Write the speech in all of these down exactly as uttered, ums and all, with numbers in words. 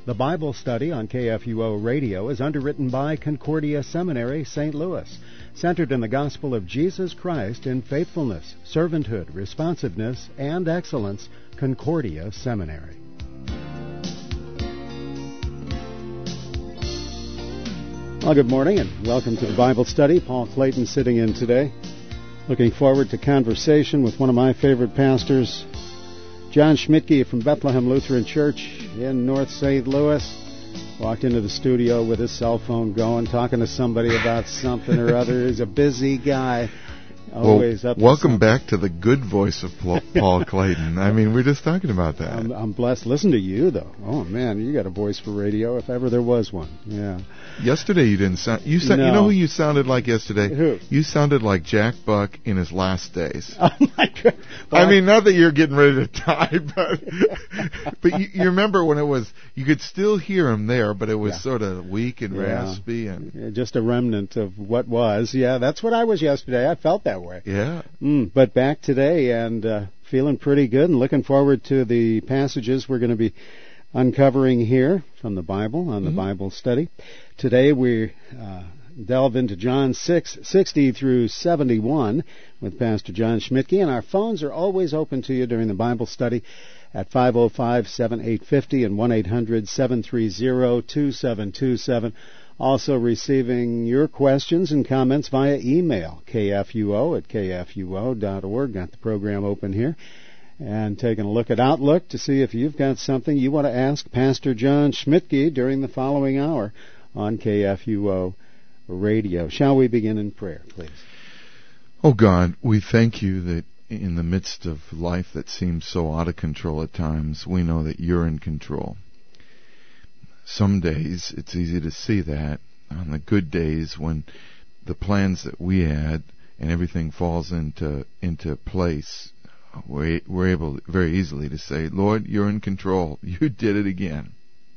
The Bible study on K F U O Radio is underwritten by Concordia Seminary, Saint Louis, centered in the gospel of Jesus Christ in faithfulness, servanthood, responsiveness, and excellence. Concordia Seminary. Well, good morning and welcome to the Bible study. Paul Clayton sitting in today. Looking forward to conversation with one of my favorite pastors, John Schmidtke from Bethlehem Lutheran Church in North Saint Louis. Walked into the studio with his cell phone going, talking to somebody about something or other. He's a busy guy. Always well, up to welcome something. Back to the good voice of Paul Clayton. I mean, we're just talking about that. I'm, I'm blessed. Listen to you, though. Oh, man, you got a voice for radio if ever there was one. Yeah. Yesterday you didn't sound... You, sa- no. you know who you sounded like yesterday? Who? You sounded like Jack Buck in his last days. Oh, my God. Well, I mean, not that you're getting ready to die, but but you, you remember when it was... You could still hear him there, but it was yeah. sort of weak and yeah. raspy. and yeah, Just a remnant of what was. Yeah, that's what I was yesterday. I felt that way. Yeah. Mm, but back today and uh, feeling pretty good and looking forward to the passages we're going to be uncovering here from the Bible on the mm-hmm. Bible study. Today we uh, delve into John six, sixty through seventy-one with Pastor John Schmidtke, and our phones are always open to you during the Bible study at five oh five, seven eight five oh and one eight hundred, seven three zero, two seven two seven. Also receiving your questions and comments via email, K F U O at K F U O dot org. Got the program open here. And taking a look at Outlook to see if you've got something you want to ask Pastor John Schmidtke during the following hour on K F U O Radio. Shall we begin in prayer, please? Oh God, we thank you that in the midst of life that seems so out of control at times, we know that you're in control. Some days it's easy to see that. On the good days when the plans that we had and everything falls into into place, we're, we're able very easily to say, Lord, you're in control. You did it again.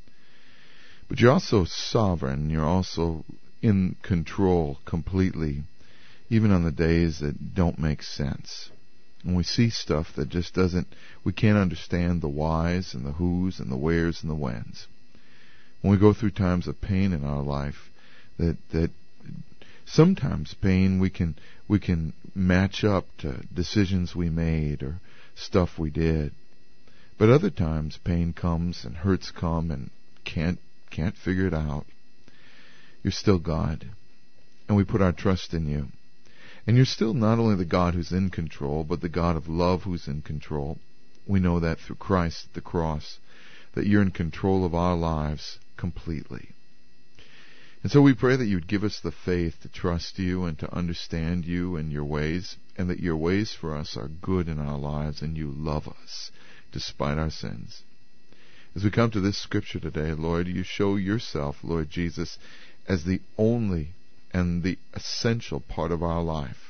But you're also sovereign. You're also in control completely, even on the days that don't make sense. When we see stuff that just doesn't, we can't understand the whys and the whos and the wheres and the whens. When we go through times of pain in our life, that that sometimes pain we can we can match up to decisions we made or stuff we did, but other times pain comes and hurts come and can't can't figure it out. You're still God, and we put our trust in you. And you're still not only the God who's in control, but the God of love who's in control. We know that through Christ at the cross, that you're in control of our lives completely. And so we pray that you would give us the faith to trust you and to understand you and your ways, and that your ways for us are good in our lives and you love us despite our sins. As we come to this scripture today, Lord, you show yourself, Lord Jesus, as the only and the essential part of our life.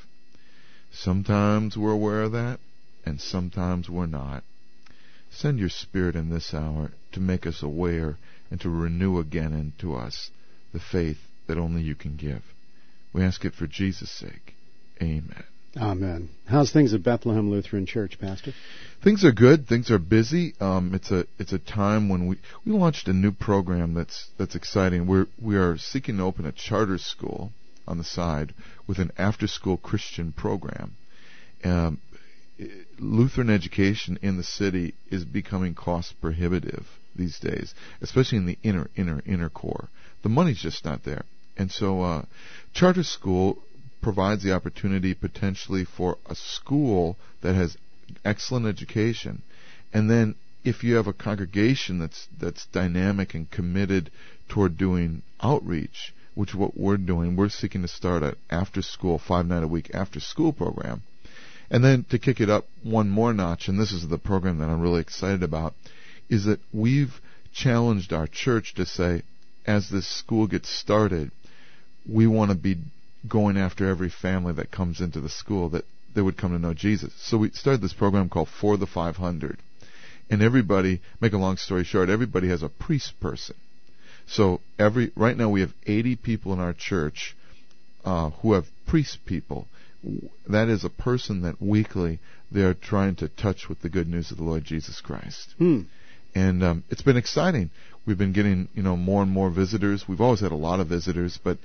Sometimes we're aware of that, and sometimes we're not. Send your Spirit in this hour to make us aware and to renew again into us the faith that only you can give. We ask it for Jesus' sake. Amen. Amen. How's things at Bethlehem Lutheran Church, Pastor? Things are good. Things are busy. Um, it's a it's a time when we we launched a new program that's that's exciting. We're we are seeking to open a charter school on the side with an after-school Christian program. Um, Lutheran education in the city is becoming cost prohibitive these days, especially in the inner, inner, inner core. The money's just not there. And so uh, charter school provides the opportunity potentially for a school that has excellent education. And then if you have a congregation that's that's dynamic and committed toward doing outreach, which is what we're doing, we're seeking to start an after-school, five-night-a-week after-school program. And then to kick it up one more notch, and this is the program that I'm really excited about, is that we've challenged our church to say, as this school gets started, we want to be going after every family that comes into the school that they would come to know Jesus. So we started this program called For the five hundred. And everybody, make a long story short, everybody has a priest person. So every right now we have eighty people in our church uh, who have priest people. That is a person that weekly they're trying to touch with the good news of the Lord Jesus Christ. Hmm. And um, it's been exciting. We've been getting, you know, more and more visitors. We've always had a lot of visitors, but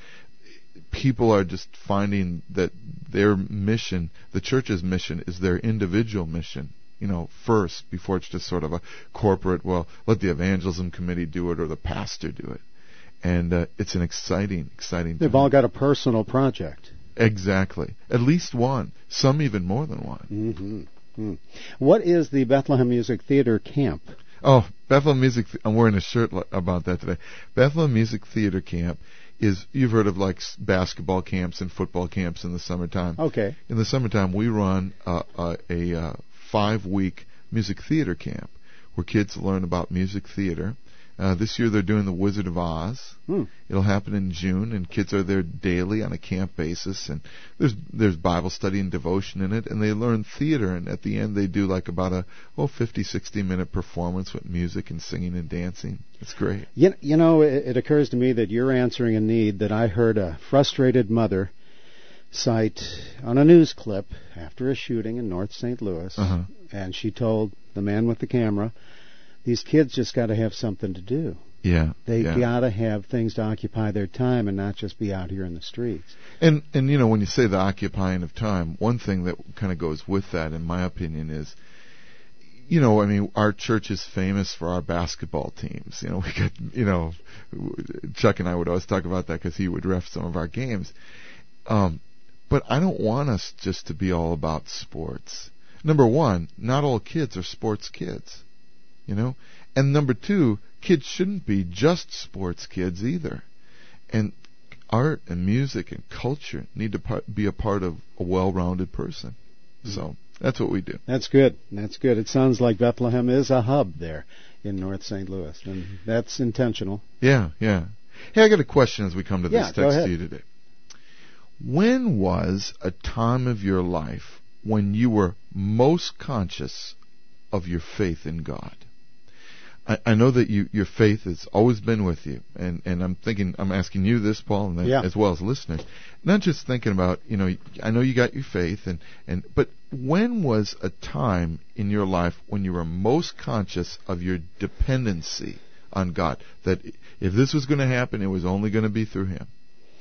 people are just finding that their mission, the church's mission, is their individual mission, you know, first, before it's just sort of a corporate, well, let the evangelism committee do it or the pastor do it. And uh, it's an exciting, exciting They've time. all got a personal project. Exactly. At least one. Some even more than one. Mm-hmm. Mm. What is the Bethlehem Music Theater Camp? Oh, Bethlehem Music, Th- I'm wearing a shirt li- about that today. Bethlehem Music Theater Camp is, you've heard of like s- basketball camps and football camps in the summertime. Okay. In the summertime, we run uh, uh, a uh, five-week music theater camp where kids learn about music theater. Uh, this year they're doing The Wizard of Oz. Hmm. It'll happen in June, and kids are there daily on a camp basis. And there's there's Bible study and devotion in it, and they learn theater. And at the end, they do like about a oh fifty, sixty minute performance with music and singing and dancing. It's great. You, you know, it, it occurs to me that you're answering a need that I heard a frustrated mother cite on a news clip after a shooting in North Saint Louis, Uh-huh. and she told the man with the camera, these kids just got to have something to do. Yeah. They yeah. got to have things to occupy their time and not just be out here in the streets. And and you know, when you say the occupying of time, one thing that kind of goes with that, in my opinion, is, you know, I mean, our church is famous for our basketball teams. You know, we got, you know, Chuck and I would always talk about that because he would ref some of our games. Um, but I don't want us just to be all about sports. Number one, not all kids are sports kids. You know, and number two, kids shouldn't be just sports kids either. And art and music and culture need to par- be a part of a well-rounded person. Mm-hmm. So that's what we do. That's good. That's good. It sounds like Bethlehem is a hub there in North Saint Louis, and that's intentional. Yeah, yeah. Hey, I got a question as we come to Yeah, this go text ahead. to you today. When was a time of your life when you were most conscious of your faith in God? I, I know that you, your faith has always been with you, and, and I'm thinking, I'm asking you this, Paul, and then, Yeah. as well as listeners, not just thinking about, you know, I know you got your faith, and, and but when was a time in your life when you were most conscious of your dependency on God, that if this was going to happen, it was only going to be through Him?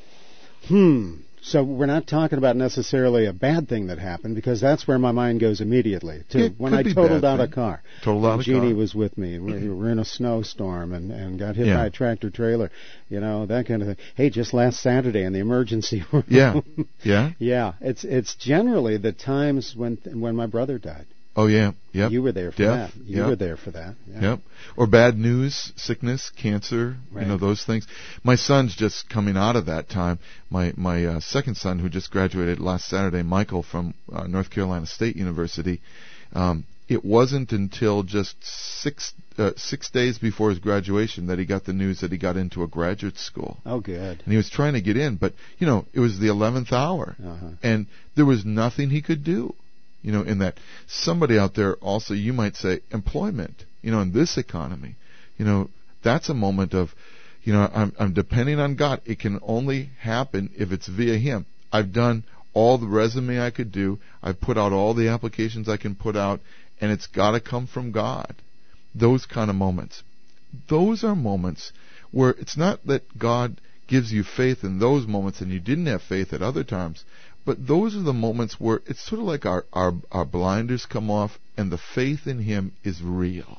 Hmm. So we're not talking about necessarily a bad thing that happened, because that's where my mind goes immediately to It when could I be totaled bad out a thing. car. Totaled out and a Jeannie car. was with me. We were in a snowstorm and, and got hit Yeah. by a tractor trailer. You know, that kind of thing. Hey, just last Saturday in the emergency room. Yeah, yeah. Yeah. It's it's generally the times when when my brother died. Oh yeah, yep. You were there for Death, that. You yep. were there for that. Yeah. Yep. Or bad news, sickness, cancer, Right. you know, those things. My son's just coming out of that time. My my uh, second son, who just graduated last Saturday, Michael from uh, North Carolina State University, um, it wasn't until just six uh, six days before his graduation that he got the news that he got into a graduate school. Oh, good. And he was trying to get in, but, you know, it was the eleventh hour. Uh-huh. And there was nothing he could do. You know, in that somebody out there also, you might say, employment, you know, in this economy, you know, that's a moment of, you know, I'm, I'm depending on God. It can only happen if it's via Him. I've done all the resume I could do. I've put out all the applications I can put out, and it's got to come from God. Those kind of moments. Those are moments where it's not that God gives you faith in those moments and you didn't have faith at other times. But those are the moments where it's sort of like our, our, our blinders come off and the faith in Him is real.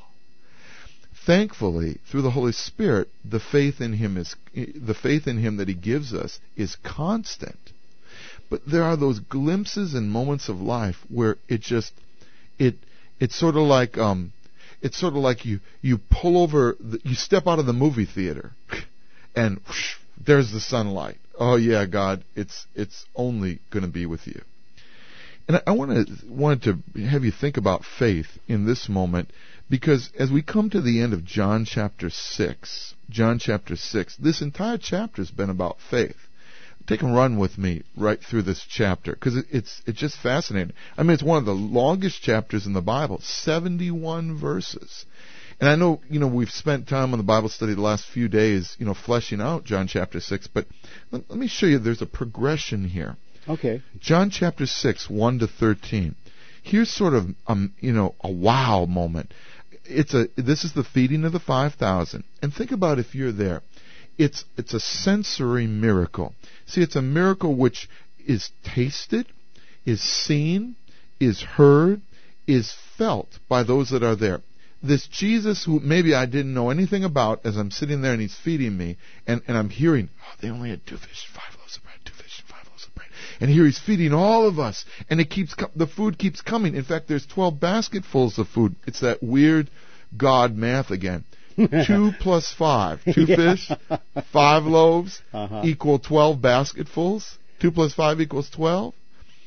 Thankfully, through the Holy Spirit, the faith in Him is the faith in Him that He gives us is constant. But there are those glimpses and moments of life where it just it it's sort of like um it's sort of like you you pull over the, you step out of the movie theater and whoosh, there's the sunlight. Oh yeah, God, it's it's only going to be with you. And I, I wanted wanted to have you think about faith in this moment, because as we come to the end of John chapter six, John chapter six, this entire chapter has been about faith. Take a run with me right through this chapter, because it, it's it's just fascinating. I mean, it's one of the longest chapters in the Bible, seventy-one verses. And I know, you know, we've spent time on the Bible study the last few days, you know, fleshing out John chapter six, but let, let me show you there's a progression here. Okay. John chapter six, one to thirteen. Here's sort of, um, you know, a wow moment. it's a this is the feeding of the five thousand. And think about if you're there. It's it's a sensory miracle. See, it's a miracle which is tasted, is seen, is heard, is felt by those that are there. This Jesus who maybe I didn't know anything about, as I'm sitting there and he's feeding me, and, and I'm hearing, oh, they only had two fish, five loaves of bread, two fish, and five loaves of bread. And here he's feeding all of us, and it keeps the food keeps coming. In fact, there's twelve basketfuls of food. It's that weird God math again. Two plus five. Two fish, five loaves, uh-huh. equal twelve basketfuls. Two plus five equals twelve.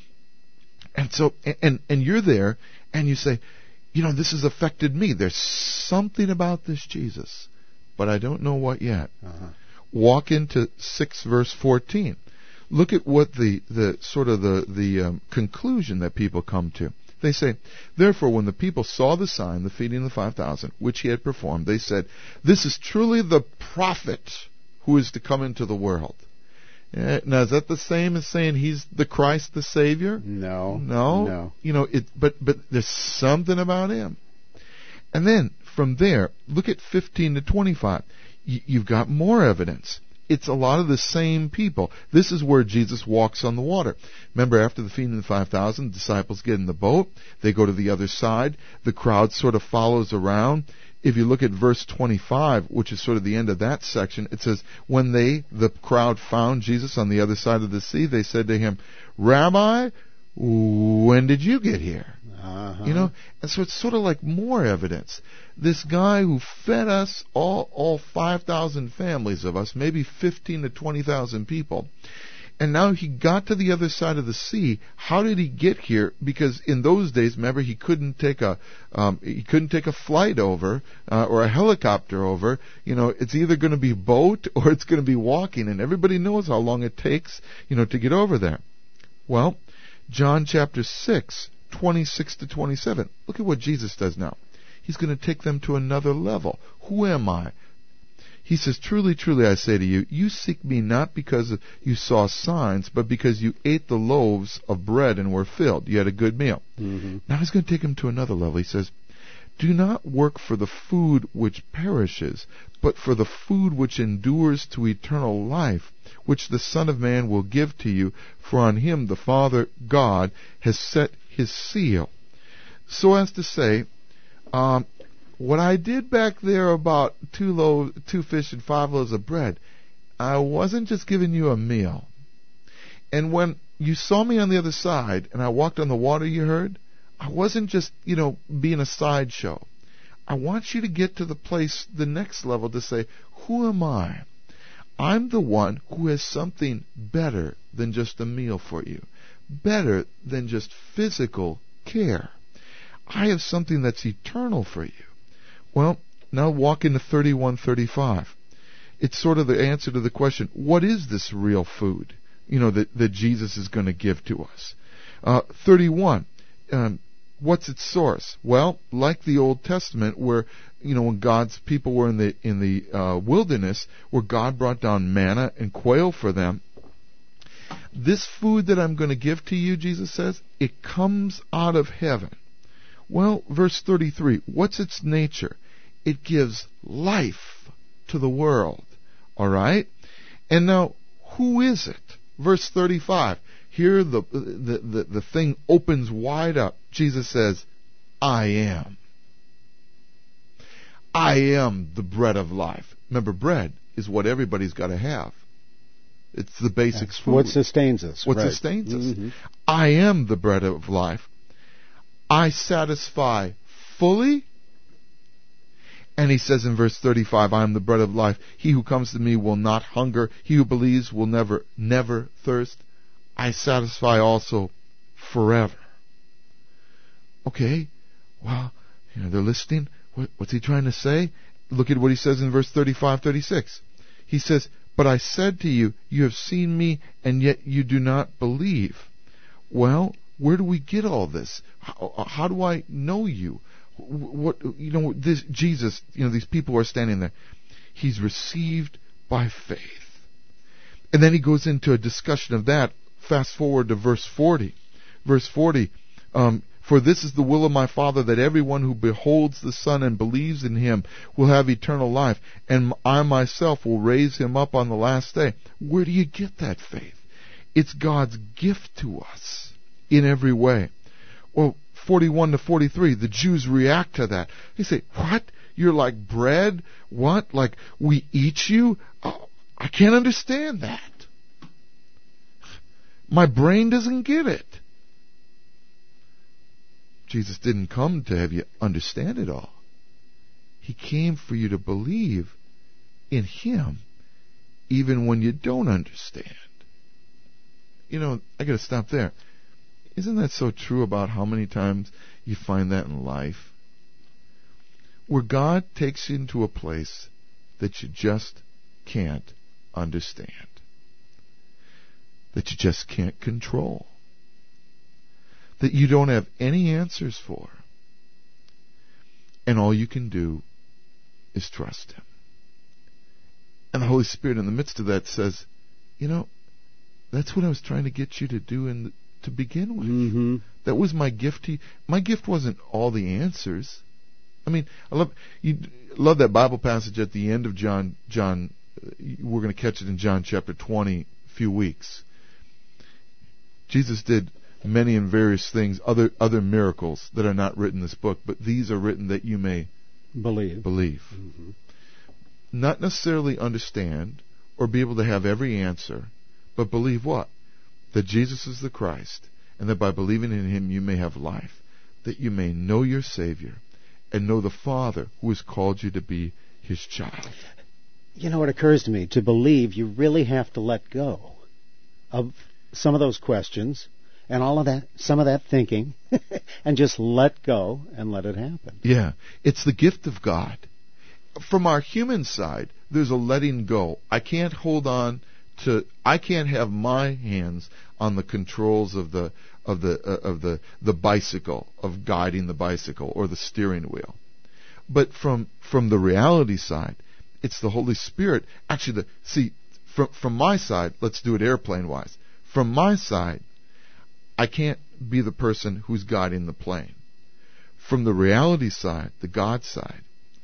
And so, and, and you're there, and you say, you know, this has affected me. There's something about this Jesus, but I don't know what yet. Uh-huh. Walk into six verse fourteen. Look at what the, the sort of the, the um, conclusion that people come to. They say, therefore, when the people saw the sign, the feeding of the five thousand, which he had performed, they said, this is truly the prophet who is to come into the world. Uh, now, is that the same as saying he's the Christ, the Savior? No. No? No. You know, it, but, but there's something about him. And then, from there, look at fifteen to twenty-five. Y- you've got more evidence. It's a lot of the same people. This is where Jesus walks on the water. Remember, after the feeding of the five thousand, the disciples get in the boat. They go to the other side. The crowd sort of follows around. If you look at verse twenty-five, which is sort of the end of that section, it says, when they, the crowd, found Jesus on the other side of the sea, they said to him, Rabbi, when did you get here? Uh-huh. You know, and so it's sort of like more evidence. This guy who fed us, all, all five thousand families of us, maybe fifteen to twenty thousand people, and now he got to the other side of the sea. How did he get here? Because in those days, remember, he couldn't take a um, he couldn't take a flight over uh, or a helicopter over. You know, it's either going to be boat or it's going to be walking, and everybody knows how long it takes, you know, to get over there. Well, John chapter six, twenty-six to twenty-seven. Look at what Jesus does now. He's going to take them to another level. Who am I? He says, truly, truly, I say to you, you seek me not because you saw signs, but because you ate the loaves of bread and were filled. You had a good meal. Mm-hmm. Now he's going to take him to another level. He says, do not work for the food which perishes, but for the food which endures to eternal life, which the Son of Man will give to you, for on him the Father God has set his seal. So as to say, um, what I did back there about two loaves, two fish and five loaves of bread, I wasn't just giving you a meal. And when you saw me on the other side and I walked on the water, you heard, I wasn't just, you know, being a sideshow. I want you to get to the place, the next level, to say, who am I? I'm the one who has something better than just a meal for you, better than just physical care. I have something that's eternal for you. Well, now walk into thirty-one thirty-five. It's sort of the answer to the question, what is this real food, you know, that, that Jesus is going to give to us? Uh, thirty-one, um, what's its source? Well, like the Old Testament, where, you know, when God's people were in the in the uh, wilderness, where God brought down manna and quail for them, this food that I'm going to give to you, Jesus says, it comes out of heaven. Well, verse thirty-three, what's its nature? It gives life to the world. All right? And now, who is it? Verse thirty-five, here the, the, the, the thing opens wide up. Jesus says, I am. I am the bread of life. Remember, bread is what everybody's got to have. It's the basic That's food. what sustains us. What right. sustains us. Mm-hmm. I am the bread of life. I satisfy fully. And he says in verse thirty-five, I am the bread of life. He who comes to me will not hunger. He who believes will never, never thirst. I satisfy also forever. Okay, well, you know, they're listening. What, what's he trying to say? Look at what he says in verse thirty-five, thirty-six. He says, but I said to you, you have seen me, and yet you do not believe. Well, where do we get all this? How, how do I know you? What, you know, this Jesus, you know, these people are standing there. He's received by faith. And then he goes into a discussion of that. Fast forward to verse forty. Verse forty, um, For this is the will of my Father, that everyone who beholds the Son and believes in him will have eternal life, and I myself will raise him up on the last day. Where do you get that faith? It's God's gift to us in every way. Well, forty-one to forty-three, the Jews react to that. They say, what? You're like bread? What? Like we eat you? Oh, I can't understand that. My brain doesn't get it. Jesus didn't come to have you understand it all. He came for you to believe in him even when you don't understand. You know, I got to stop there. Isn't that so true about how many times you find that in life? Where God takes you into a place that you just can't understand. That you just can't control. That you don't have any answers for. And all you can do is trust him. And the Holy Spirit in the midst of that says, you know, that's what I was trying to get you to do in the, to begin with. Mm-hmm. That was my gift to you. My gift wasn't all the answers. I mean, I love you love that Bible passage at the end of John. John, we're going to catch it in John chapter twenty, a few weeks. Jesus did many and various things, other other miracles that are not written in this book, but these are written that you may believe. Believe, mm-hmm. Not necessarily understand or be able to have every answer, but believe what? That Jesus is the Christ, and that by believing in him you may have life, that you may know your Savior, and know the Father who has called you to be his child. You know, it occurs to me, to believe you really have to let go of some of those questions and all of that, some of that thinking, and just let go and let it happen. Yeah, it's the gift of God. From our human side, there's a letting go. I can't hold on to, I can't have my hands on the controls of the of the uh, of the the bicycle, of guiding the bicycle or the steering wheel. But from from the reality side, it's the Holy Spirit. Actually, the see from from my side, let's do it airplane wise. From my side, I can't be the person who's guiding the plane. From the reality side, the God side,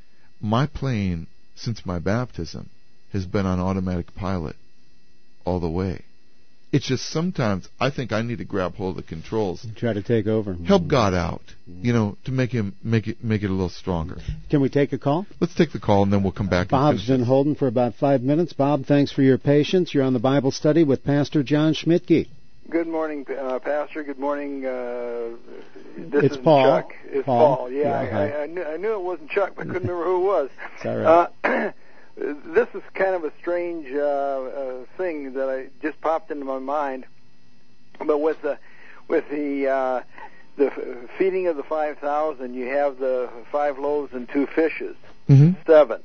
my plane since my baptism has been on automatic pilot all the way. It's just sometimes I think I need to grab hold of the controls. Try to take over. Help God out, you know, to make him make it make it a little stronger. Can we take a call? Let's take the call and then we'll come back. Bob's been holding for about five minutes. Bob, thanks for your patience. You're on the Bible study with Pastor John Schmidtke. Good morning, uh, Pastor. Good morning. Uh, this it's is Paul. Chuck. It's Paul. Paul. Yeah, yeah I, I, I, knew, I knew it wasn't Chuck, but I couldn't remember who it was. It's all right. Uh, this is kind of a strange uh, uh, thing that I just popped into my mind. But with the with the uh, the feeding of the five thousand, you have the five loaves and two fishes, mm-hmm. seven.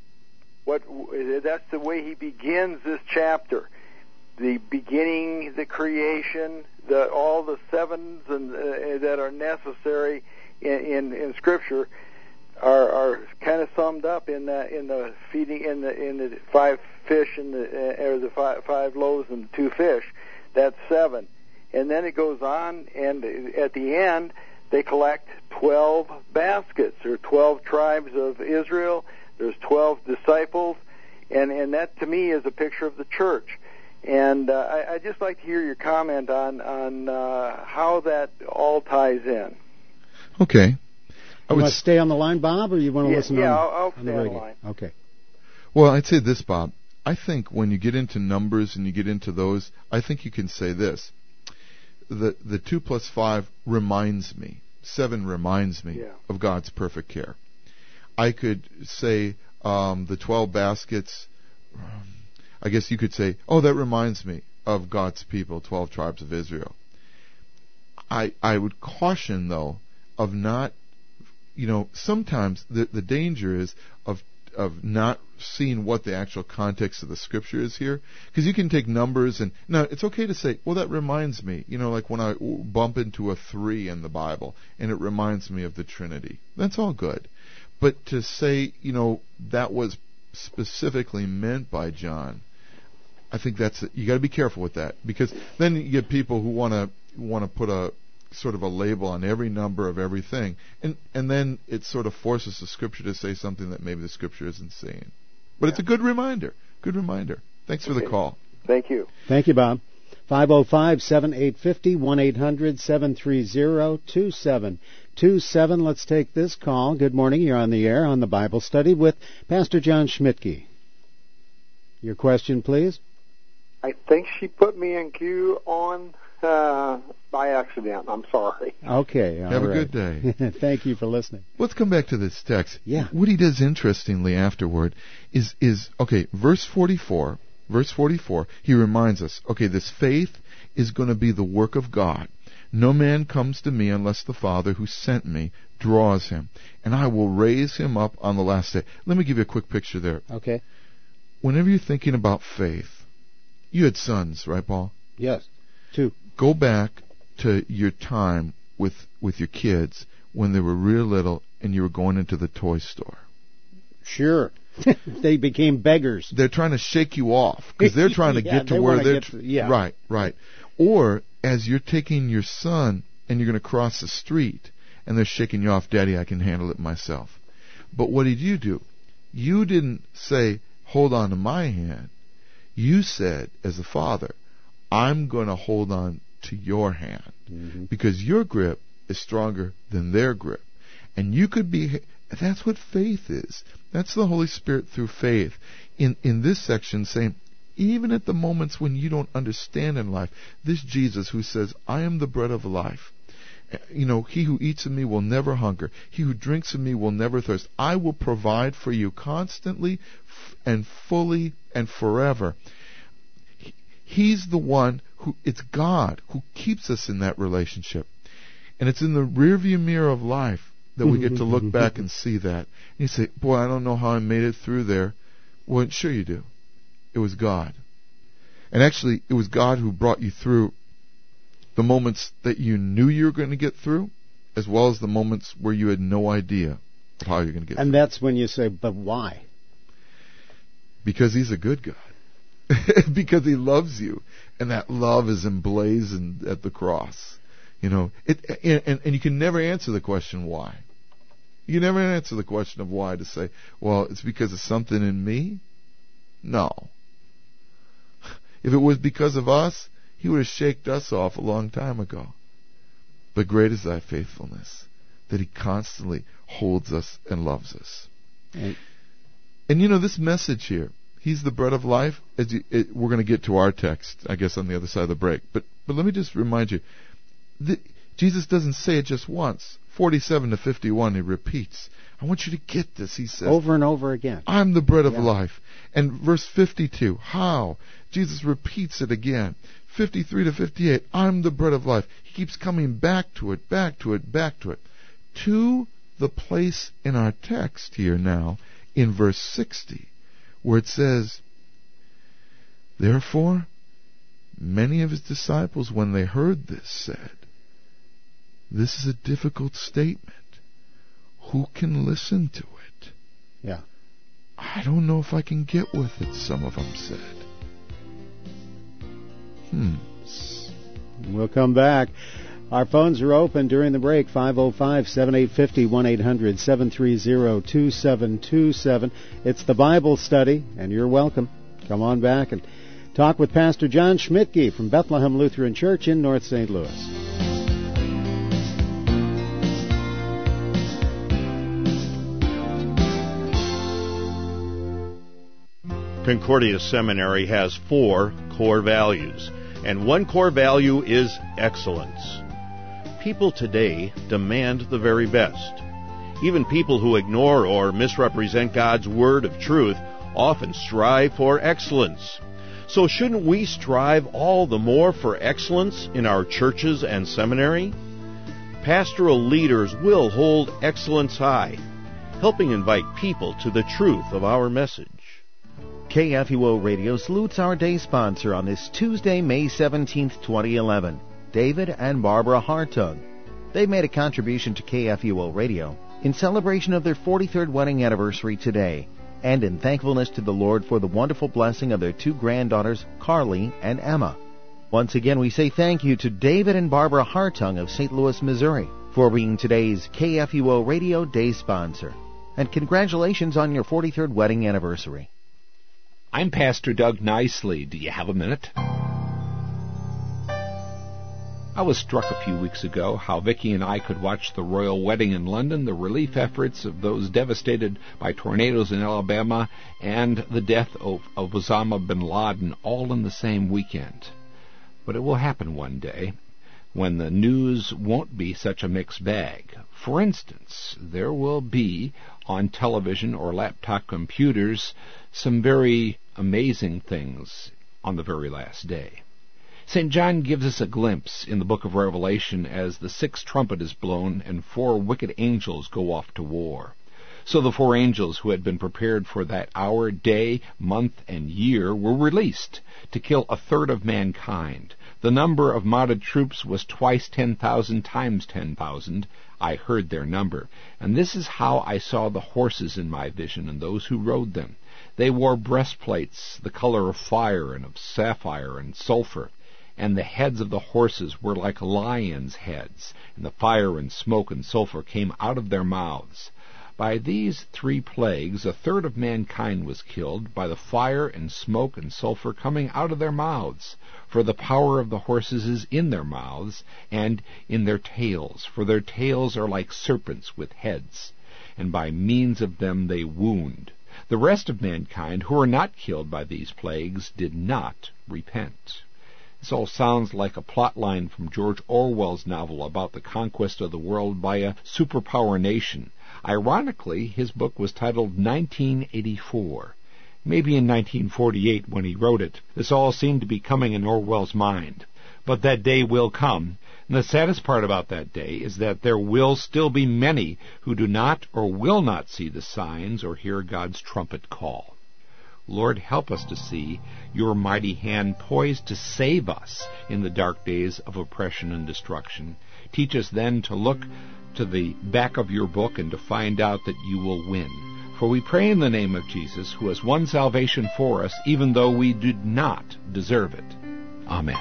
What that's the way he begins this chapter. The beginning, the creation, the all the sevens and uh, that are necessary in, in, in Scripture are, are kind of summed up in the in the feeding in the in the five fish and the uh, or the five, five loaves and two fish. That's seven. And then it goes on, and at the end, they collect twelve baskets. There are twelve tribes of Israel. There's twelve disciples, and, and that, to me, is a picture of the church. And uh, I, I'd just like to hear your comment on, on uh, how that all ties in. Okay. You want to stay on the line, Bob, or you want to yeah, listen yeah, on, I'll, I'll on stay the on radio? the line. Okay. Well, I'd say this, Bob. I think when you get into numbers and you get into those, I think you can say this. The the two plus five reminds me, seven reminds me yeah. of God's perfect care. I could say um, the twelve baskets, um, I guess you could say, oh, that reminds me of God's people, twelve tribes of Israel. I I would caution, though, of not, you know, sometimes the, the danger is of of not seeing what the actual context of the Scripture is here. Because you can take numbers and, now it's okay to say, well, that reminds me, you know, like when I bump into a three in the Bible and it reminds me of the Trinity. That's all good. But to say, you know, that was specifically meant by John, I think that's, you got to be careful with that. Because then you get people who want to want to put a sort of a label on every number of everything, and and then it sort of forces the Scripture to say something that maybe the Scripture isn't saying. But yeah. It's a good reminder. Good reminder. Thanks for okay. the call. Thank you. Thank you, Bob. five oh five, seven eight five oh, one eight hundred, seven three zero, two seven two seven. Let's take this call. Good morning. You're on the air on the Bible Study with Pastor John Schmidtke. Your question, please. I think she put me in queue on uh, by accident. I'm sorry. Okay. All Have right. a good day. Thank you for listening. Let's come back to this text. Yeah. What he does interestingly afterward is, is okay, verse forty-four, verse forty-four, he reminds us, okay, this faith is going to be the work of God. No man comes to me unless the Father who sent me draws him, and I will raise him up on the last day. Let me give you a quick picture there. Okay. Whenever you're thinking about faith, you had sons, right, Paul? Yes. Two. Go back to your time with with your kids when they were real little and you were going into the toy store. Sure. They became beggars. They're trying to shake you off because they're trying to yeah, get to they where wanna they're... get to, yeah. Right, right. Or as you're taking your son and you're going to cross the street and they're shaking you off, Daddy, I can handle it myself. But what did you do? You didn't say, hold on to my hand. You said, as a father, I'm going to hold on to your hand mm-hmm. because your grip is stronger than their grip. And you could be... That's what faith is. That's the Holy Spirit through faith. In in this section saying, even at the moments when you don't understand in life, this Jesus who says, I am the bread of life. You know, he who eats of me will never hunger. He who drinks of me will never thirst. I will provide for you constantly f- and fully and forever. He, he's the one who, it's God who keeps us in that relationship. And it's in the rearview mirror of life that we get to look back and see that. And you say, boy, I don't know how I made it through there. Well, sure you do. It was God. And actually, it was God who brought you through the moments that you knew you were going to get through, as well as the moments where you had no idea of how you're going to get and through. And that's when you say, but why? Because he's a good God. Because he loves you. And that love is emblazoned at the cross. You know, it, and, and you can never answer the question why. You can never answer the question of why to say, well, it's because of something in me. No. If it was because of us, he would have shaken us off a long time ago. But great is thy faithfulness, that he constantly holds us and loves us. And, and you know, this message here, he's the bread of life. As you, it, we're going to get to our text, I guess, on the other side of the break. But but let me just remind you, the, Jesus doesn't say it just once. forty-seven to fifty-one, he repeats. I want you to get this, he says. Over and over again. I'm the bread of yeah. life. And verse fifty-two, how? Jesus repeats it again. fifty-three to fifty-eight, I'm the bread of life. He keeps coming back to it, back to it, back to it. To the place in our text here now, in verse sixty, where it says, therefore, many of his disciples, when they heard this, said, this is a difficult statement. Who can listen to it? Yeah. I don't know if I can get with it, some of them said. Hmm. We'll come back. Our phones are open during the break, five oh five, seven eight five oh, one eight hundred, seven three zero, two seven two seven. It's the Bible Study, and you're welcome. Come on back and talk with Pastor John Schmidtke from Bethlehem Lutheran Church in North Saint Louis. Concordia Seminary has four core values, and one core value is excellence. People today demand the very best. Even people who ignore or misrepresent God's word of truth often strive for excellence. So shouldn't we strive all the more for excellence in our churches and seminary? Pastoral leaders will hold excellence high, helping invite people to the truth of our message. K F U O Radio salutes our day sponsor on this Tuesday, May seventeenth, twenty eleven, David and Barbara Hartung. They've made a contribution to K F U O Radio in celebration of their forty-third wedding anniversary today, and in thankfulness to the Lord for the wonderful blessing of their two granddaughters, Carly and Emma. Once again, we say thank you to David and Barbara Hartung of Saint Louis, Missouri, for being today's K F U O Radio Day sponsor. And congratulations on your forty-third wedding anniversary. I'm Pastor Doug Nicely. Do you have a minute? I was struck a few weeks ago how Vicki and I could watch the royal wedding in London, the relief efforts of those devastated by tornadoes in Alabama, and the death of, of Osama bin Laden all in the same weekend. But it will happen one day when the news won't be such a mixed bag. For instance, there will be on television or laptop computers some very amazing things on the very last day. Saint John gives us a glimpse in the book of Revelation as the sixth trumpet is blown and four wicked angels go off to war. So the four angels who had been prepared for that hour, day, month, and year were released to kill a third of mankind. The number of mounted troops was twice ten thousand times ten thousand. I heard their number. And this is how I saw the horses in my vision and those who rode them. They wore breastplates, the color of fire and of sapphire and sulfur. And the heads of the horses were like lions' heads, and the fire and smoke and sulfur came out of their mouths. By these three plagues a third of mankind was killed, by the fire and smoke and sulfur coming out of their mouths. For the power of the horses is in their mouths, and in their tails, for their tails are like serpents with heads, and by means of them they wound. The rest of mankind, who were not killed by these plagues, did not repent. This all sounds like a plot line from George Orwell's novel about the conquest of the world by a superpower nation. Ironically, his book was titled nineteen eighty-four. Maybe in nineteen forty-eight when he wrote it. This all seemed to be coming in Orwell's mind. But that day will come, and the saddest part about that day is that there will still be many who do not or will not see the signs or hear God's trumpet call. Lord, help us to see your mighty hand poised to save us in the dark days of oppression and destruction. Teach us then to look to the back of your book and to find out that you will win. For we pray in the name of Jesus, who has won salvation for us, even though we did not deserve it. Amen.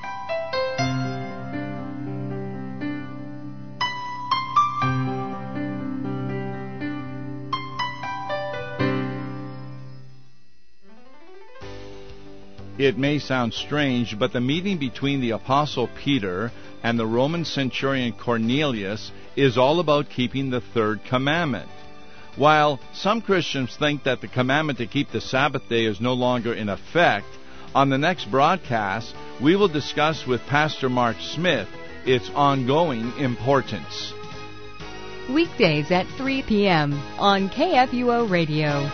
It may sound strange, but the meeting between the Apostle Peter and the Roman centurion Cornelius is all about keeping the third commandment. While some Christians think that the commandment to keep the Sabbath day is no longer in effect, on the next broadcast, we will discuss with Pastor Mark Smith its ongoing importance. Weekdays at three p.m. on K F U O Radio.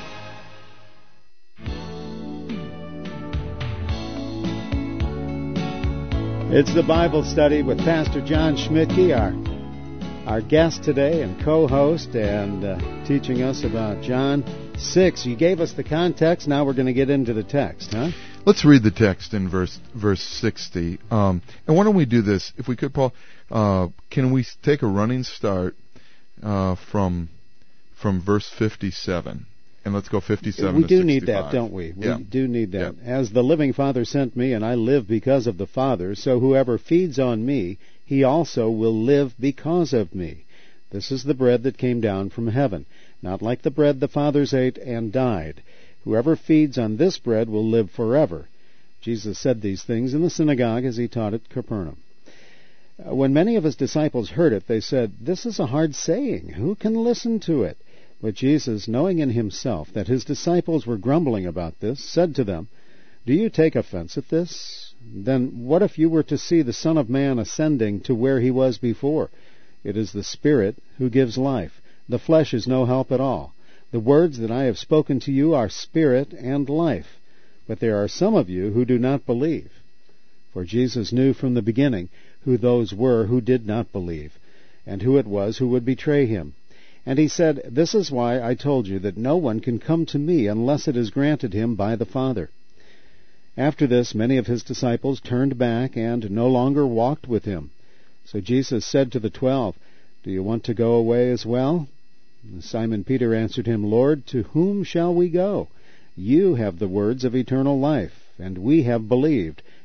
It's the Bible Study with Pastor John Schmidtke, our our guest today and co-host, and uh, teaching us about John six. You gave us the context. Now we're going to get into the text, huh? Let's read the text in verse verse sixty. Um, and why don't we do this? If we could, Paul, uh, can we take a running start uh, from from verse fifty-seven? And let's go fifty-seven we to do sixty-five. need that, don't we? We yeah. do need that. Yeah. As the living Father sent me, and I live because of the Father, so whoever feeds on me, he also will live because of me. This is the bread that came down from heaven, not like the bread the fathers ate and died. Whoever feeds on this bread will live forever. Jesus said these things in the synagogue as he taught at Capernaum. When many of his disciples heard it, they said, "This is a hard saying. Who can listen to it?" But Jesus, knowing in himself that his disciples were grumbling about this, said to them, "Do you take offense at this? Then what if you were to see the Son of Man ascending to where he was before? It is the Spirit who gives life. The flesh is no help at all. The words that I have spoken to you are spirit and life. But there are some of you who do not believe." For Jesus knew from the beginning who those were who did not believe, and who it was who would betray him. And he said, "This is why I told you that no one can come to me unless it is granted him by the Father." After this, many of his disciples turned back and no longer walked with him. So Jesus said to the twelve, "Do you want to go away as well?" And Simon Peter answered him, "Lord, to whom shall we go? You have the words of eternal life, and we have believed,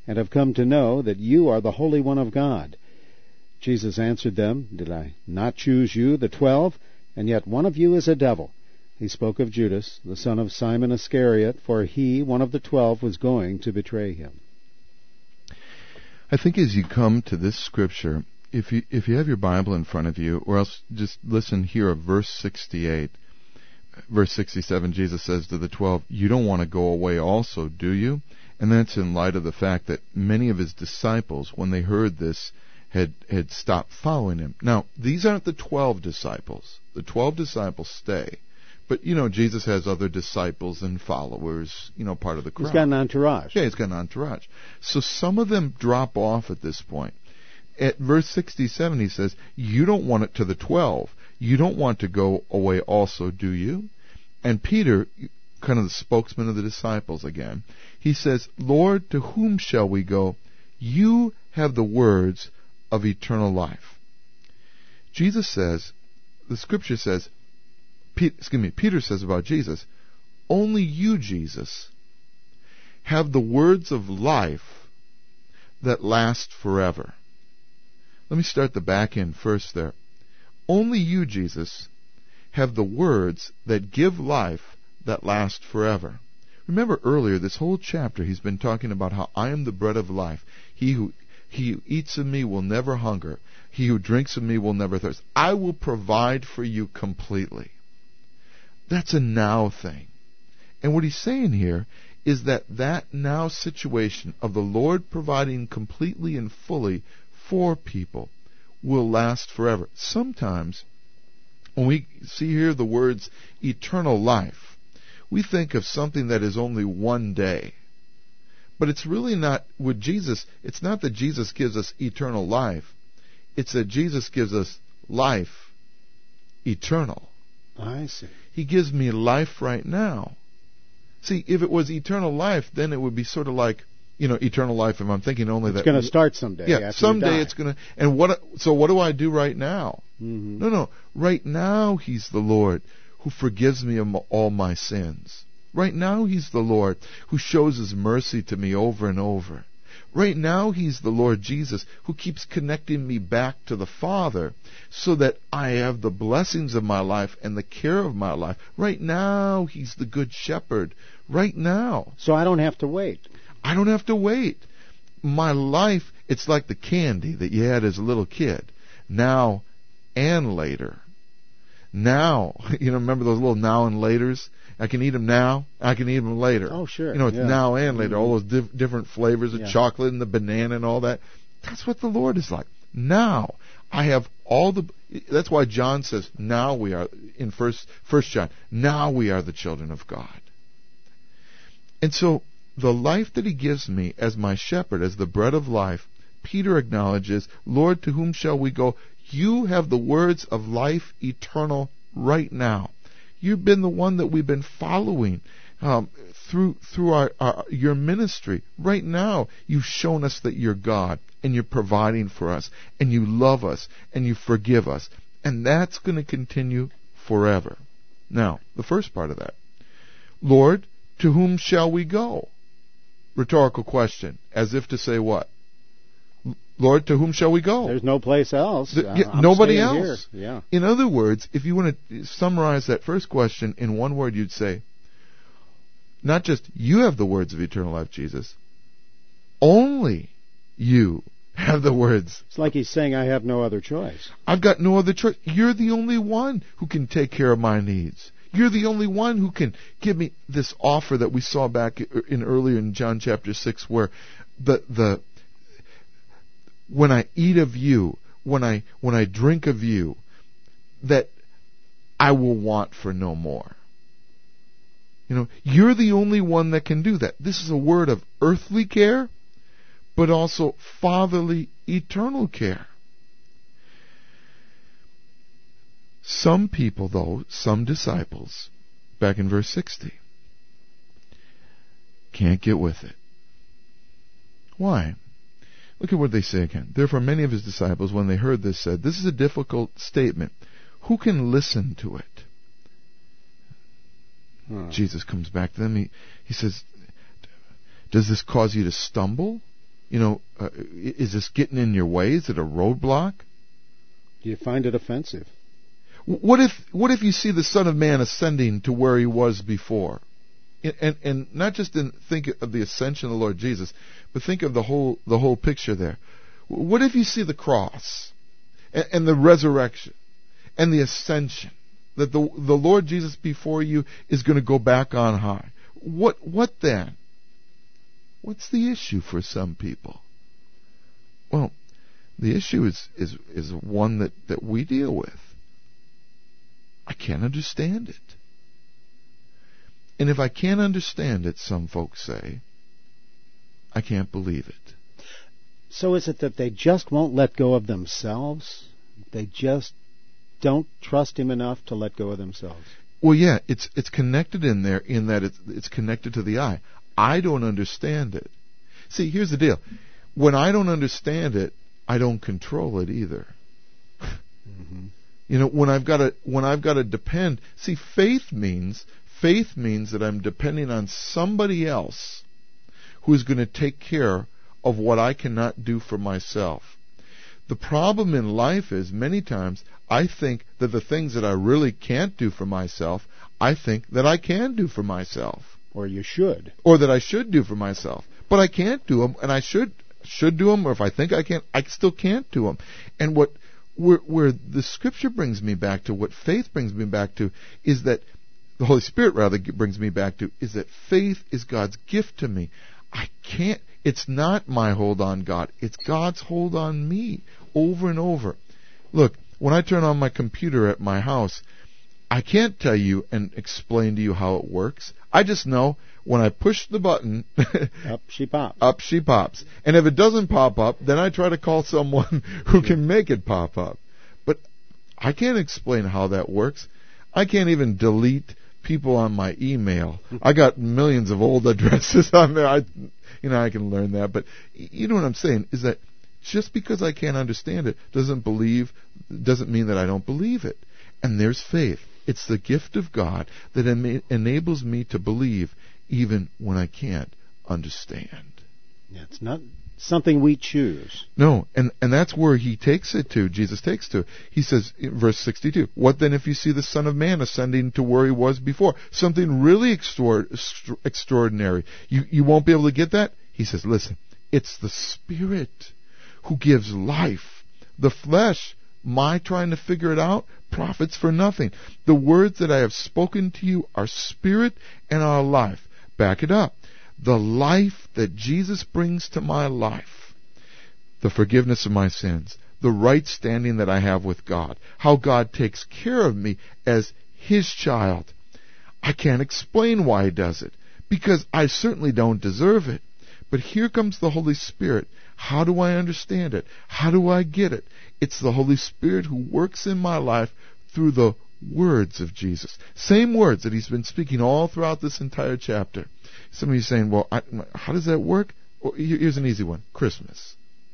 and have come to know that you are the Holy One of God." Jesus answered them, "Did I not choose you, the twelve? And yet one of you is a devil." He spoke of Judas, the son of Simon Iscariot, for he, one of the twelve, was going to betray him. I think as you come to this scripture, if you if you have your Bible in front of you, or else just listen here of verse sixty-eight. Verse sixty-seven, Jesus says to the twelve, "You don't want to go away also, do you?" And that's in light of the fact that many of his disciples, when they heard this, had, had stopped following him. Now, these aren't the twelve disciples. The twelve disciples stay. But, you know, Jesus has other disciples and followers, you know, part of the crowd. He's got an entourage. Yeah, he's got an entourage. So some of them drop off at this point. At verse sixty-seven, he says, "You don't want it to the twelve. You don't want to go away also, do you?" And Peter, kind of the spokesman of the disciples again, he says, "Lord, to whom shall we go? You have the words of eternal life." Jesus says, the scripture says, excuse me, Peter says about Jesus, "Only you, Jesus, have the words of life that last forever." Let me start the back end first there. Only you, Jesus, have the words that give life that last forever. Remember earlier, this whole chapter, he's been talking about how I am the bread of life. He who, he who eats of me will never hunger. He who drinks of me will never thirst. I will provide for you completely. That's a now thing. And what he's saying here is that that now situation of the Lord providing completely and fully for people will last forever. Sometimes, when we see here the words eternal life, we think of something that is only one day. But it's really not, with Jesus, it's not that Jesus gives us eternal life. It's that Jesus gives us life eternal. I see. He gives me life right now. See, if it was eternal life, then it would be sort of like, you know, eternal life. If I'm thinking only it's that it's going to start someday. Yeah, after someday you die. it's going to. And what? So what do I do right now? Mm-hmm. No, no. Right now, He's the Lord who forgives me of all my sins. Right now, He's the Lord who shows His mercy to me over and over. Right now, He's the Lord Jesus who keeps connecting me back to the Father so that I have the blessings of my life and the care of my life. Right now, He's the Good Shepherd. Right now. So I don't have to wait. I don't have to wait. My life, it's like the candy that you had as a little kid. Now and later. Now, you know, remember those little now and laters? I can eat them now. I can eat them later. Oh, sure. You know, it's yeah. now and later. Mm-hmm. All those diff- different flavors of yeah. chocolate and the banana and all that. That's what the Lord is like. Now, I have all the. That's why John says, "Now we are in First First John. Now we are the children of God." And so, the life that He gives me as my shepherd, as the bread of life, Peter acknowledges, "Lord, to whom shall we go? You have the words of life eternal right now." You've been the one that we've been following um, through through our, our your ministry. Right now, you've shown us that you're God, and you're providing for us, and you love us, and you forgive us. And that's going to continue forever. Now, the first part of that. Lord, to whom shall we go? Rhetorical question, as if to say what? Lord, to whom shall we go? There's no place else. The, Uh, yeah, I'm nobody staying else. Here. Yeah. In other words, if you want to summarize that first question in one word, you'd say, not just you have the words of eternal life, Jesus, only you have the words. It's like He's saying, I have no other choice. I've got no other choice. You're the only one who can take care of my needs. You're the only one who can give me this offer that we saw back in earlier in John chapter six, where the the when I eat of you, when I when I drink of you, that I will want for no more. You know, you're the only one that can do that. This is a word of earthly care, but also fatherly, eternal care. Some people, though, some disciples, back in verse sixty, can't get with it. Why? Look at what they say again. Therefore, many of His disciples, when they heard this, said, "This is a difficult statement. Who can listen to it?" Hmm. Jesus comes back to them. He, he says, "Does this cause you to stumble? You know, uh, is this getting in your way? Is it a roadblock? Do you find it offensive? What if what if you see the Son of Man ascending to where he was before? And, and, and not just in think of the ascension of the Lord Jesus, but think of the whole the whole picture there. What if you see the cross and, and the resurrection and the ascension, that the the Lord Jesus before you is going to go back on high? What what then? What's the issue for some people? Well, the issue is is is one that, that we deal with. I can't understand it. And if I can't understand it, some folks say, I can't believe it. So is it that they just won't let go of themselves? They just don't trust him enough to let go of themselves? Well, yeah, it's it's connected in there in that it's it's connected to the I. I don't understand it. See, here's the deal. When I don't understand it, I don't control it either. Mm-hmm. You know, when I've got to when I've got to depend. See, faith means faith means that I'm depending on somebody else who is going to take care of what I cannot do for myself. The problem in life is many times I think that the things that I really can't do for myself, I think that I can do for myself. Or you should. Or that I should do for myself. But I can't do them, and I should should do them, or if I think I can, I still can't do them. And what where, where the Scripture brings me back to, what faith brings me back to, is that, the Holy Spirit rather brings me back to, is that faith is God's gift to me. I can't, it's not my hold on God, it's God's hold on me, over and over. Look, when I turn on my computer at my house, I can't tell you and explain to you how it works. I just know when I push the button, up she pops. Up she pops. And if it doesn't pop up, then I try to call someone who can make it pop up. But I can't explain how that works. I can't even delete people on my email. I got millions of old addresses on there. I, you know, I can learn that. But you know what I'm saying is that just because I can't understand it doesn't believe doesn't mean that I don't believe it. And there's faith. It's the gift of God that en- enables me to believe even when I can't understand. Yeah, it's not something we choose. No, and, and that's where he takes it to, Jesus takes to. He says, in verse sixty-two, what then if you see the Son of Man ascending to where he was before? Something really extra- extraordinary. You, you won't be able to get that? He says, listen, it's the Spirit who gives life. The flesh, my trying to figure it out, profits for nothing. The words that I have spoken to you are spirit and are life. Back it up. The life that Jesus brings to my life, the forgiveness of my sins, the right standing that I have with God, how God takes care of me as His child. I can't explain why He does it, because I certainly don't deserve it. But here comes the Holy Spirit. How do I understand it? How do I get it? It's the Holy Spirit who works in my life through the words of Jesus. Same words that He's been speaking all throughout this entire chapter. Some of you saying, well, I, how does that work? Well, here's an easy one. Christmas.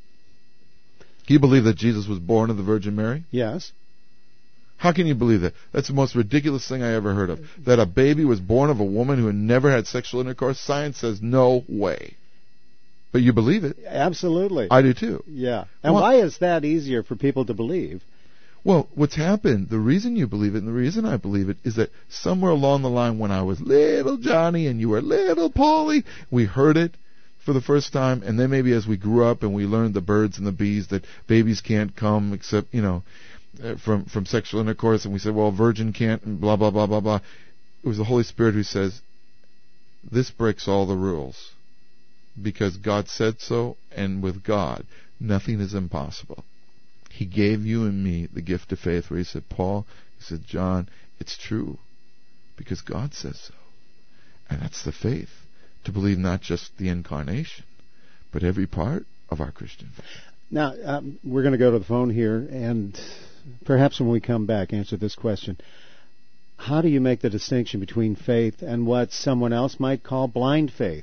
Can you believe that Jesus was born of the Virgin Mary? Yes. How can you believe that? That's the most ridiculous thing I ever heard of. That a baby was born of a woman who had never had sexual intercourse. Science says no way. But you believe it. Absolutely. I do too. Yeah. And well, why is that easier for people to believe? Well, what's happened, the reason you believe it and the reason I believe it is that somewhere along the line when I was little Johnny and you were little Paulie, we heard it for the first time, and then maybe as we grew up and we learned the birds and the bees that babies can't come except, you know, from from sexual intercourse, and we said, well, a virgin can't, and blah, blah, blah, blah, blah. It was the Holy Spirit who says, this breaks all the rules. Because God said so, and with God, nothing is impossible. He gave you and me the gift of faith where He said, Paul, He said, John, it's true. Because God says so. And that's the faith. To believe not just the incarnation, but every part of our Christian faith. Now, um, we're going to go to the phone here, and perhaps when we come back, answer this question. How do you make the distinction between faith and what someone else might call blind faith?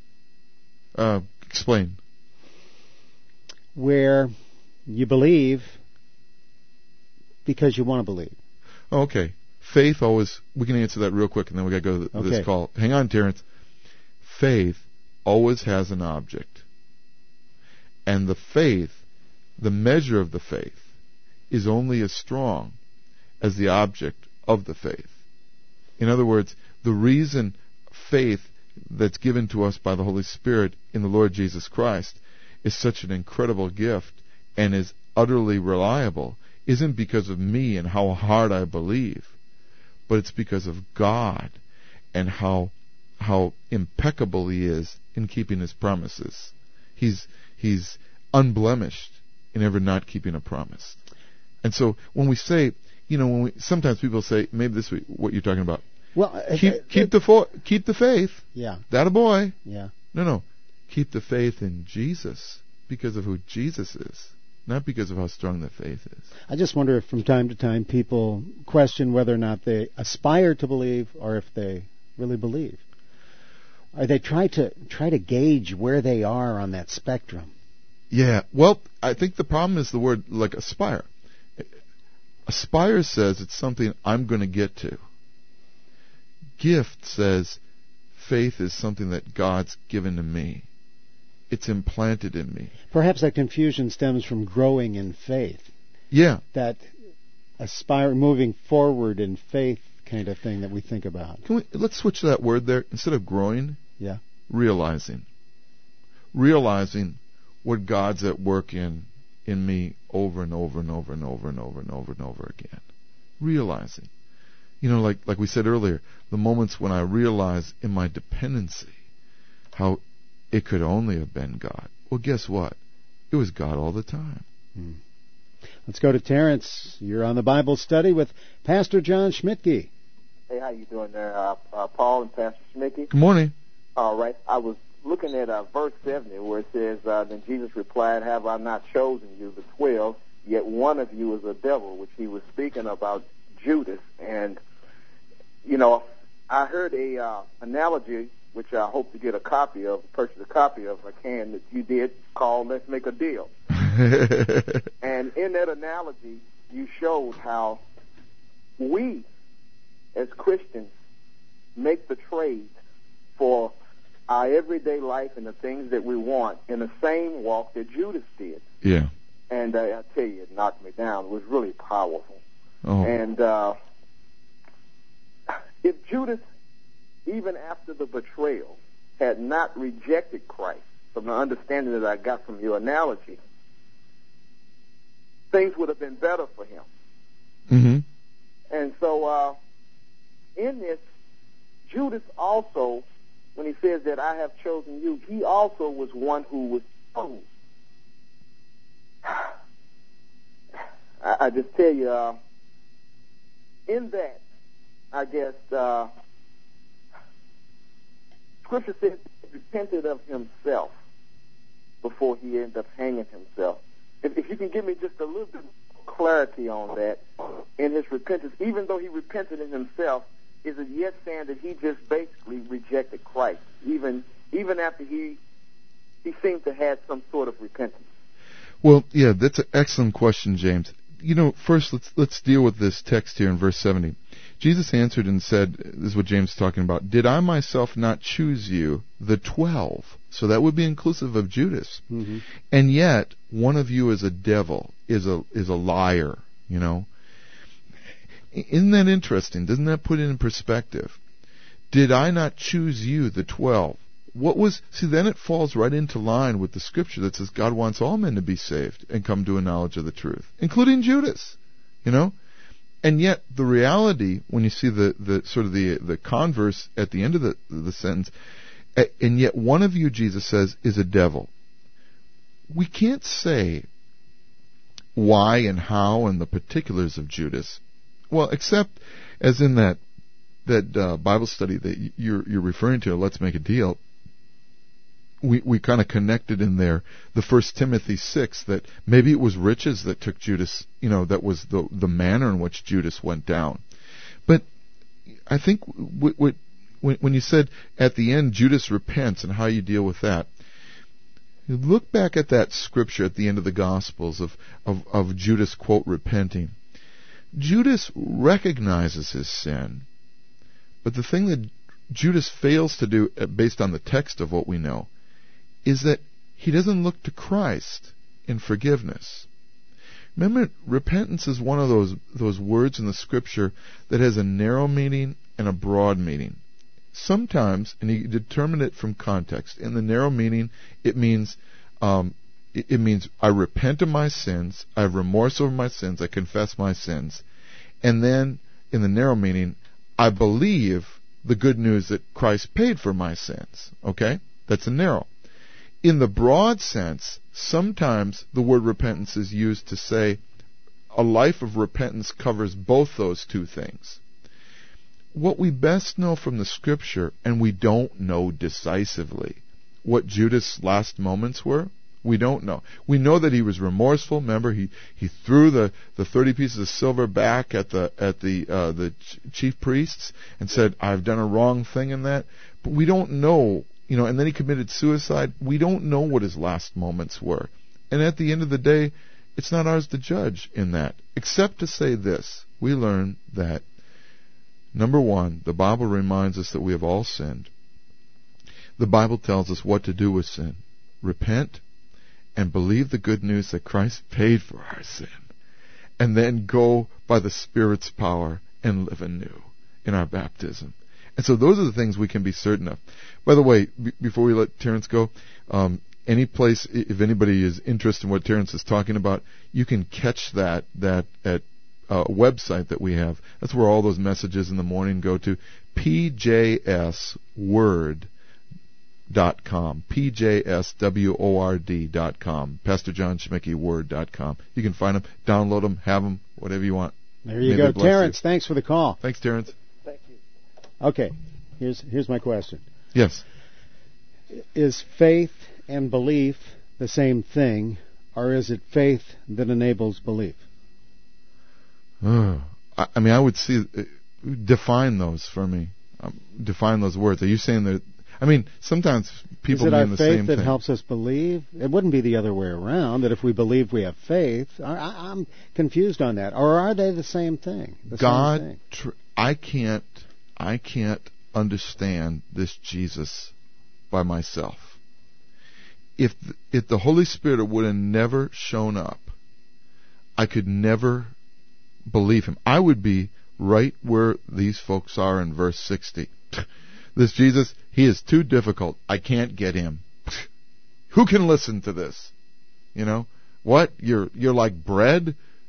Uh, explain. Where you believe because you want to believe. Okay. Faith always, we can answer that real quick and then we got to go to the, okay. this call. Hang on, Terrence. Faith always has an object. And the faith, the measure of the faith, is only as strong as the object of the faith. In other words, the reason faith that's given to us by the Holy Spirit in the Lord Jesus Christ is such an incredible gift and is utterly reliable isn't because of me and how hard I believe, but it's because of God and how how impeccable He is in keeping His promises. He's He's unblemished in ever not keeping a promise. And so when we say, you know, when we sometimes people say, maybe this is what you're talking about. Well, keep it, keep it, the fo- keep the faith. Yeah. That a boy. Yeah. No, no. Keep the faith in Jesus because of who Jesus is, not because of how strong the faith is. I just wonder if from time to time people question whether or not they aspire to believe or if they really believe. Or they try to try to gauge where they are on that spectrum. Yeah. Well, I think the problem is the word like aspire. Aspire says it's something I'm going to get to. Gift says faith is something that God's given to me. It's implanted in me. Perhaps that confusion stems from growing in faith. Yeah. That aspire, moving forward in faith kind of thing that we think about. Can we, let's switch that word there. Instead of growing, yeah, realizing. Realizing what God's at work in in me over and over and over and over and over and over and over again. Realizing. You know, like like we said earlier, the moments when I realize in my dependency how it could only have been God. Well, guess what? It was God all the time. Hmm. Let's go to Terrence. You're on the Bible study with Pastor John Schmidtke. Hey, how you doing there, uh, uh, Paul and Pastor Schmidtke? Good morning. All right. I was looking at uh, verse seventy where it says, uh, then Jesus replied, have I not chosen you, the twelve, yet one of you is a devil, which he was speaking about Judas. And, you know, I heard a uh, analogy, which I hope to get a copy of, purchase a copy of if I can, that you did call Let's Make a Deal. And in that analogy, you showed how we, as Christians, make the trade for our everyday life and the things that we want in the same walk that Judas did. Yeah. And uh, I tell you, it knocked me down. It was really powerful. Oh. And uh, if Judas, even after the betrayal, had not rejected Christ, from the understanding that I got from your analogy, things would have been better for him. Mm-hmm. And so uh, in this, Judas also, when he says that I have chosen you, he also was one who was chosen. I, I just tell you, uh, in that, I guess, uh, Scripture says he repented of himself before he ended up hanging himself. If, if you can give me just a little bit of clarity on that in his repentance, even though he repented in himself, is it yet saying that he just basically rejected Christ, even even after he he seemed to have some sort of repentance? Well, yeah, that's an excellent question, James. You know, first let's let's deal with this text here in verse seventy. Jesus answered and said, this is what James is talking about, did I myself not choose you, the twelve? So that would be inclusive of Judas. Mm-hmm. And yet, one of you is a devil, is a is a liar, you know. Isn't that interesting? Doesn't that put it in perspective? Did I not choose you, the twelve? What was, see, then it falls right into line with the scripture that says God wants all men to be saved and come to a knowledge of the truth, including Judas, you know? And yet, the reality, when you see the, the sort of the, the converse at the end of the, the sentence, and yet one of you, Jesus says, is a devil. We can't say why and how and the particulars of Judas. Well, except as in that that uh, Bible study that you're you're referring to, Let's Make a Deal. We we kind of connected in there the First Timothy six that maybe it was riches that took Judas. You know, that was the the manner in which Judas went down. But I think w- w- when when you said at the end Judas repents and how you deal with that, you look back at that scripture at the end of the Gospels of of, of Judas quote repenting. Judas recognizes his sin, but the thing that Judas fails to do, based on the text of what we know, is that he doesn't look to Christ in forgiveness. Remember, repentance is one of those those words in the Scripture that has a narrow meaning and a broad meaning. Sometimes, and you determine it from context, in the narrow meaning, it means um, it, it means I repent of my sins, I have remorse over my sins, I confess my sins, and then in the narrow meaning, I believe the good news that Christ paid for my sins. Okay? That's a narrow. In the broad sense, sometimes the word repentance is used to say a life of repentance covers both those two things. What we best know from the Scripture, and we don't know decisively what Judas' last moments were, we don't know. We know that he was remorseful. Remember, he, he threw the, the thirty pieces of silver back at the at the uh, the ch- chief priests and said, "I've done a wrong thing in that." But we don't know, you know. And then he committed suicide. We don't know what his last moments were. And at the end of the day, it's not ours to judge in that, except to say this: we learn that number one, the Bible reminds us that we have all sinned. The Bible tells us what to do with sin: repent and believe the good news that Christ paid for our sin, and then go by the Spirit's power and live anew in our baptism. And so those are the things we can be certain of. By the way, b- before we let Terrence go, um, any place, if anybody is interested in what Terrence is talking about, you can catch that that at a website that we have. That's where all those messages in the morning go to, P J S word dot com, P J S W O R D dot com, Pastor John Schmicke Word dot com. You can find them, download them, have them, whatever you want. There you May go. Terrence, you. Thanks for the call. Thanks, Terrence. Thank you. Okay, here's here's my question. Yes. Is faith and belief the same thing, or is it faith that enables belief? Uh, I, I mean, I would see, uh, define those for me. Um, define those words. Are you saying that, I mean, sometimes people mean the same thing. Is it our faith that helps us believe? It wouldn't be the other way around, that if we believe we have faith. I, I, I'm confused on that. Or are they the same thing? The God, same thing? Tr- I can't, I can't understand this Jesus by myself. If th- if the Holy Spirit would have never shown up, I could never believe him. I would be right where these folks are in verse sixty. This Jesus, he is too difficult. I can't get him. Who can listen to this? You know? What? You're you're like bread?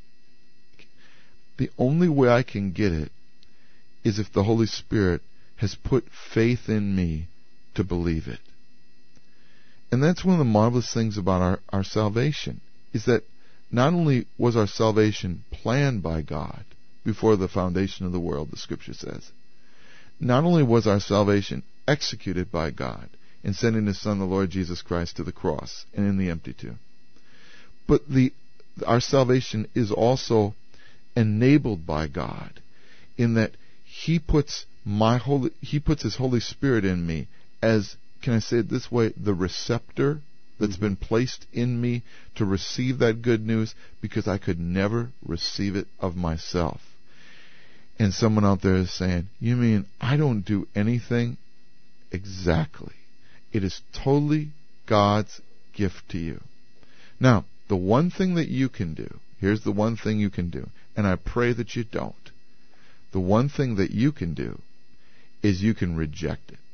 The only way I can get it is if the Holy Spirit has put faith in me to believe it. And that's one of the marvelous things about our, our salvation, is that not only was our salvation planned by God before the foundation of the world, the Scripture says, not only was our salvation executed by God in sending His Son, the Lord Jesus Christ, to the cross and in the empty tomb, but the our salvation is also enabled by God in that He puts my holy He puts His Holy Spirit in me as, can I say it this way, the receptor that's mm-hmm. been placed in me to receive that good news, because I could never receive it of myself. And someone out there is saying, you mean I don't do anything? Exactly. It is totally God's gift to you. Now, the one thing that you can do, here's the one thing you can do, and I pray that you don't. The one thing that you can do is you can reject it.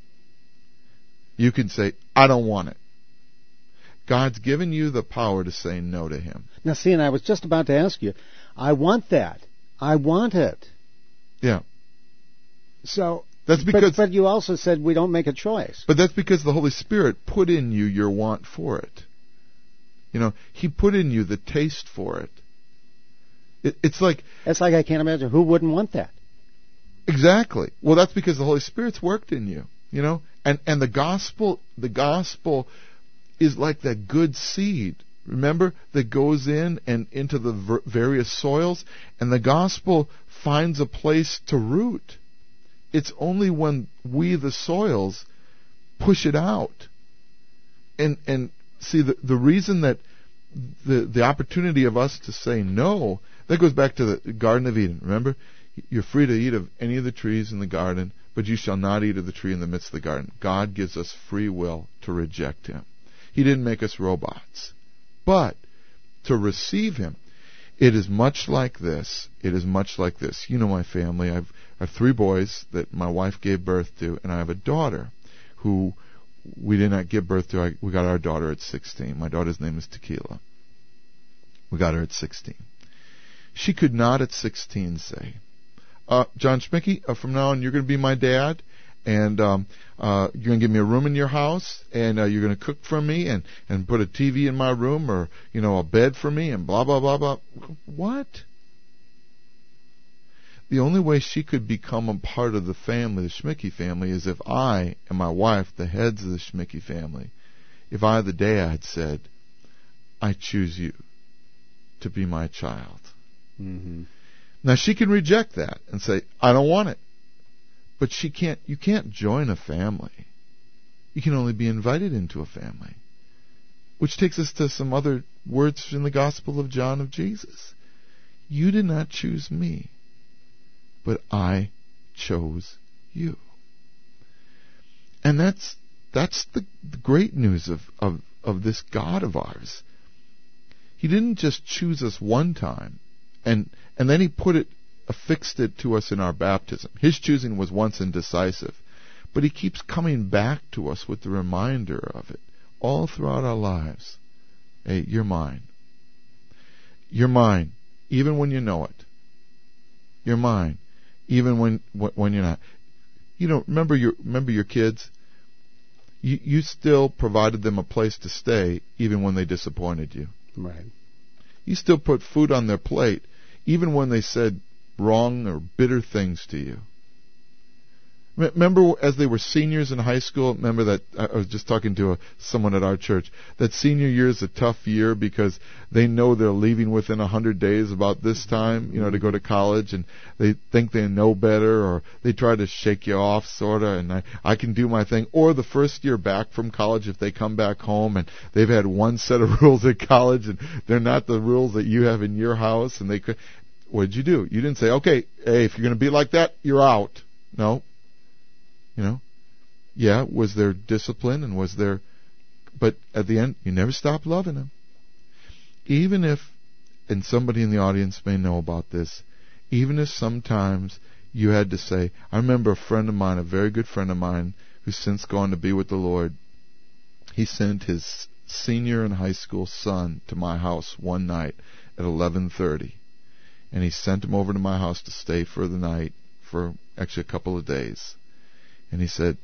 You can say, I don't want it. God's given you the power to say no to Him. Now, see, and I was just about to ask you, I want that. I want it. Yeah. So, that's because, but, but you also said we don't make a choice. But that's because the Holy Spirit put in you your want for it. You know, He put in you the taste for it. it it's like... It's like I can't imagine who wouldn't want that. Exactly. Well, that's because the Holy Spirit's worked in you, you know? And and the gospel, the gospel is like that good seed, remember, that goes in and into the ver- various soils, and the gospel finds a place to root. It's only when we, the soils, push it out. And and see, the the reason that the the opportunity of us to say no, that goes back to the Garden of Eden, remember? You're free to eat of any of the trees in the garden, but you shall not eat of the tree in the midst of the garden. God gives us free will to reject Him. He didn't make us robots. But to receive Him, it is much like this. It is much like this. You know my family. I've, I have three boys that my wife gave birth to, and I have a daughter who we did not give birth to. I, we got our daughter at sixteen. My daughter's name is Tequila. We got her at sixteen. She could not at sixteen say, uh, John Schmicke, uh, from now on you're going to be my dad, and um, uh, you're going to give me a room in your house, and uh, you're going to cook for me, and, and put a T V in my room, or, you know, a bed for me, and blah, blah, blah, blah. What? The only way she could become a part of the family, the Schmicke family, is if I and my wife, the heads of the Schmicke family, if I, the dad, said, I choose you to be my child. Mm-hmm. Now she can reject that and say, I don't want it. But she can't, you can't join a family. You can only be invited into a family. Which takes us to some other words in the Gospel of John of Jesus. You did not choose me, but I chose you. And that's that's the, the great news of, of, of this God of ours. He didn't just choose us one time, and and then He put it, affixed it to us in our baptism. His choosing was once and decisive, but He keeps coming back to us with the reminder of it all throughout our lives. Hey, you're mine. You're mine, even when you know it. You're mine, even when when you're not. You know, remember your remember your kids. You you still provided them a place to stay, even when they disappointed you. Right. You still put food on their plate, even when they said wrong or bitter things to you. Remember as they were seniors in high school, remember that, I was just talking to a, someone at our church, that senior year is a tough year because they know they're leaving within a hundred days about this time, you know, to go to college, and they think they know better, or they try to shake you off, sort of, and I, I can do my thing. Or the first year back from college, if they come back home and they've had one set of rules at college and they're not the rules that you have in your house, and they could, what did you do? You didn't say, okay, hey, if you're going to be like that, you're out. No. You know, yeah, was there discipline and was there, but at the end, you never stopped loving Him. Even if, and somebody in the audience may know about this, even if sometimes you had to say, I remember a friend of mine, a very good friend of mine, who's since gone to be with the Lord, he sent his senior in high school son to my house one night at eleven thirty. And he sent him over to my house to stay for the night, for actually a couple of days. And he said,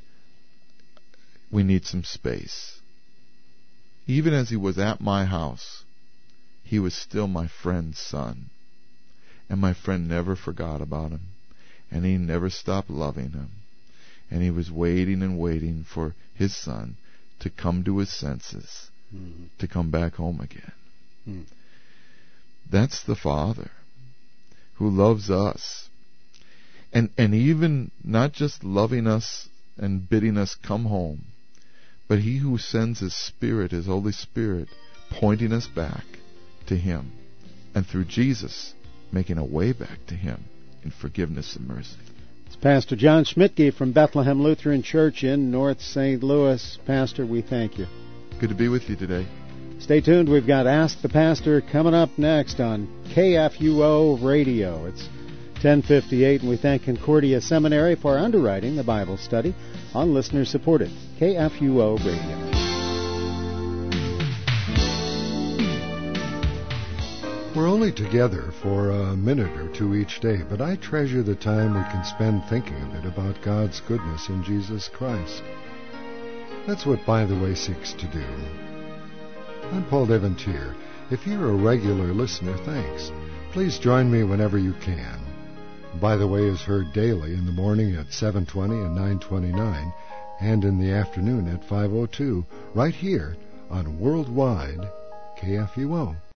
we need some space. Even as he was at my house, he was still my friend's son. And my friend never forgot about him. And he never stopped loving him. And he was waiting and waiting for his son to come to his senses, mm-hmm. to come back home again. Mm. That's the Father who loves us. And and even not just loving us and bidding us come home, but He who sends His Spirit, His Holy Spirit, pointing us back to Him, and through Jesus making a way back to Him in forgiveness and mercy. It's Pastor John Schmidtke from Bethlehem Lutheran Church in North Saint Louis. Pastor, we thank you. Good to be with you today. Stay tuned. We've got Ask the Pastor coming up next on K F U O Radio. It's ten fifty-eight, and we thank Concordia Seminary for underwriting the Bible study on listener-supported K F U O Radio. We're only together for a minute or two each day, but I treasure the time we can spend thinking a bit about God's goodness in Jesus Christ. That's what By the Way seeks to do. I'm Paul Devontier. If you're a regular listener, thanks. Please join me whenever you can. By the Way is heard daily in the morning at seven twenty and nine twenty-nine, and in the afternoon at five oh two, right here on Worldwide K F U O.